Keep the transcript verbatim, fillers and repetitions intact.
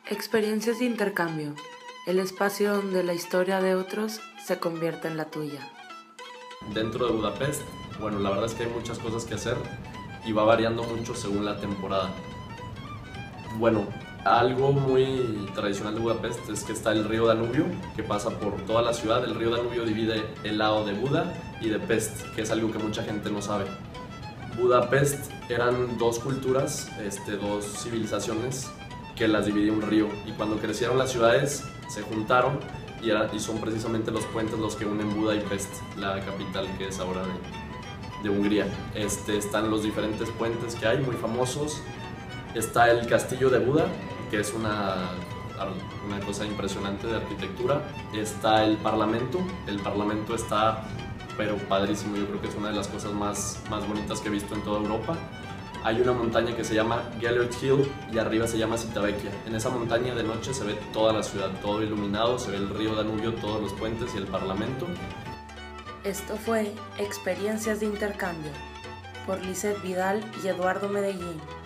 Experiencias de intercambio, el espacio donde la historia de otros se convierte en la tuya. Dentro de Budapest, bueno, la verdad es que hay muchas cosas que hacer y va variando mucho según la temporada. Bueno, algo muy tradicional de Budapest es que está el río Danubio, que pasa por toda la ciudad. El río Danubio divide el lado de Buda y de Pest, que es algo que mucha gente no sabe. Budapest eran dos culturas, este, dos civilizaciones que las dividía un río, y cuando crecieron las ciudades se juntaron y, era, y son precisamente los puentes los que unen Buda y Pest, la capital que es ahora de, de Hungría. Este, están los diferentes puentes que hay, muy famosos. Está el castillo de Buda, que es una, una cosa impresionante de arquitectura. Está el parlamento, el parlamento está pero padrísimo, yo creo que es una de las cosas más, más bonitas que he visto en toda Europa. Hay una montaña que se llama Gellert Hill y arriba se llama Civitavecchia. En esa montaña de noche se ve toda la ciudad, todo iluminado, se ve el río Danubio, todos los puentes y el parlamento. Esto fue Experiencias de Intercambio por Lizeth Vidal y Eduardo Medellín.